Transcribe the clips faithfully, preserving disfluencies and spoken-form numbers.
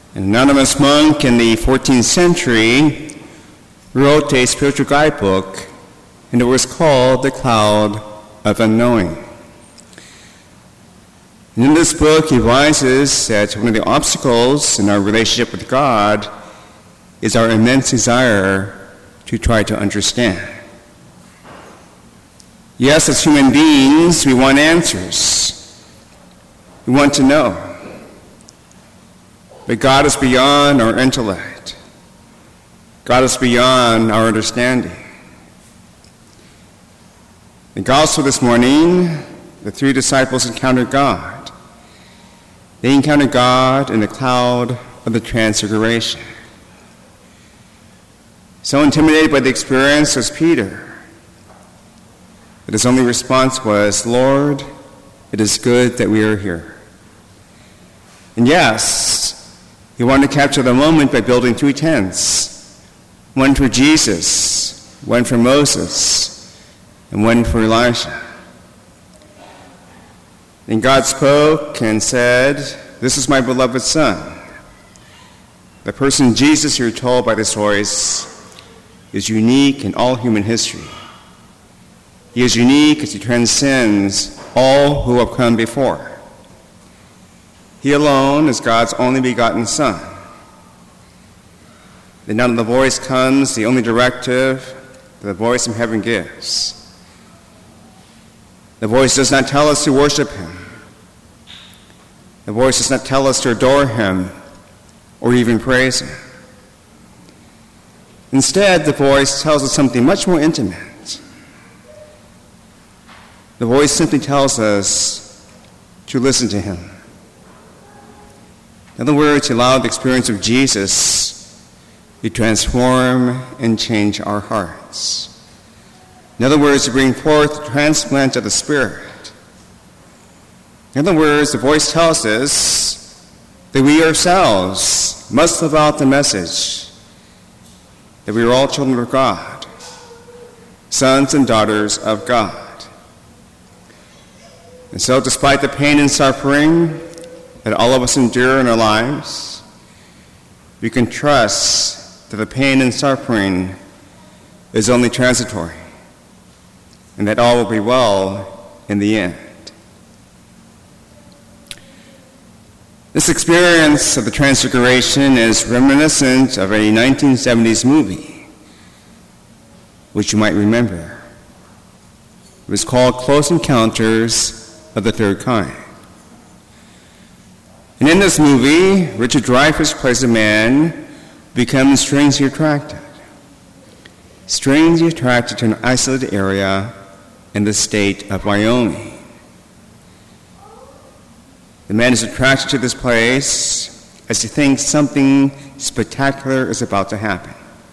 An anonymous monk in the fourteenth century wrote a spiritual guidebook, and it was called The Cloud of Unknowing. And in this book, he advises that one of the obstacles in our relationship with God is our immense desire to try to understand. Yes, as human beings, we want answers. We want to know. But God is beyond our intellect. God is beyond our understanding. In the gospel this morning, the three disciples encountered God. They encountered God in the cloud of the Transfiguration. So intimidated by the experience was Peter, that his only response was, "Lord, it is good that we are here." And yes, he wanted to capture the moment by building three tents, one for Jesus, one for Moses, and one for Elijah. And God spoke and said, "This is my beloved Son." The person Jesus, you're told by this voice, is unique in all human history. He is unique as he transcends all who have come before. He alone is God's only begotten Son. And out of the voice comes the only directive that the voice from heaven gives. The voice does not tell us to worship him. The voice does not tell us to adore him or even praise him. Instead, the voice tells us something much more intimate. The voice simply tells us to listen to him. In other words, he allowed the experience of Jesus to transform and change our hearts. In other words, to bring forth the transplant of the Spirit. In other words, the voice tells us that we ourselves must live out the message that we are all children of God, sons and daughters of God. And so, despite the pain and suffering that all of us endure in our lives, we can trust that the pain and suffering is only transitory, and that all will be well in the end. This experience of the Transfiguration is reminiscent of a nineteen seventies movie, which you might remember. It was called Close Encounters of the Third Kind. And in this movie, Richard Dreyfuss plays a man who becomes strangely attracted. Strangely attracted to an isolated area in the state of Wyoming. The man is attracted to this place as he thinks something spectacular is about to happen.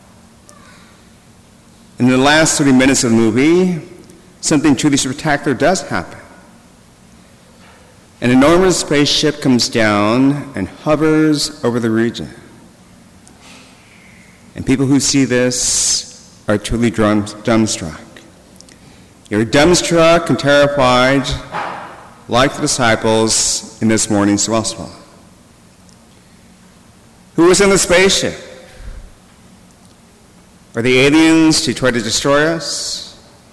In the last thirty minutes of the movie, something truly spectacular does happen. An enormous spaceship comes down and hovers over the region. And people who see this are truly drum, dumbstruck. You're dumbstruck and terrified, like the disciples in this morning's gospel. Who was in the spaceship? Are the aliens who try to destroy us?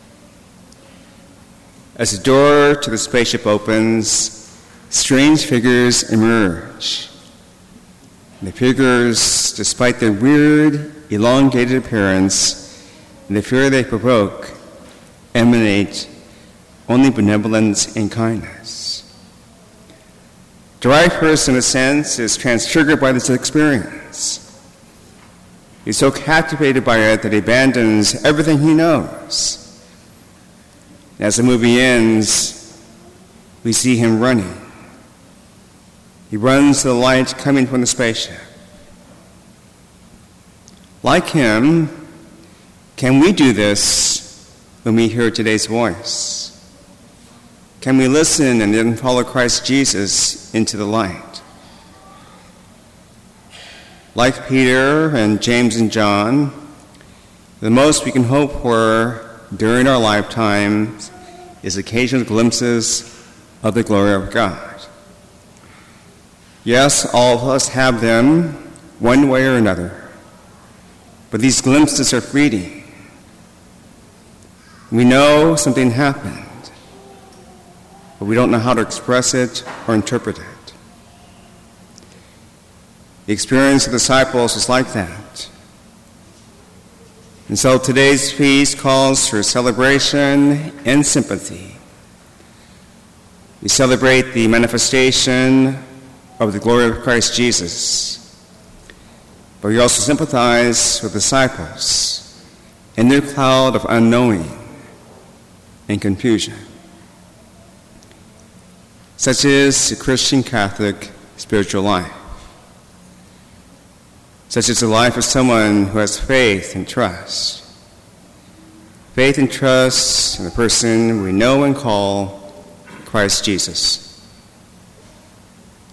As the door to the spaceship opens, strange figures emerge. And the figures, despite their weird, elongated appearance and the fear they provoke, emanate only benevolence and kindness. Dreyfuss, in a sense, is transfigured by this experience. He's so captivated by it that he abandons everything he knows. As the movie ends, we see him running. He runs to the light coming from the spaceship. Like him, can we do this when we hear today's voice? Can we listen and then follow Christ Jesus into the light? Like Peter and James and John, the most we can hope for during our lifetime is occasional glimpses of the glory of God. Yes, all of us have them one way or another, but these glimpses are fleeting. We know something happened, but we don't know how to express it or interpret it. The experience of the disciples was like that. And so today's feast calls for celebration and sympathy. We celebrate the manifestation of the glory of Christ Jesus, but we also sympathize with the disciples in their cloud of unknowing and confusion. Such is the Christian Catholic spiritual life. Such is the life of someone who has faith and trust. Faith and trust in the person we know and call Christ Jesus.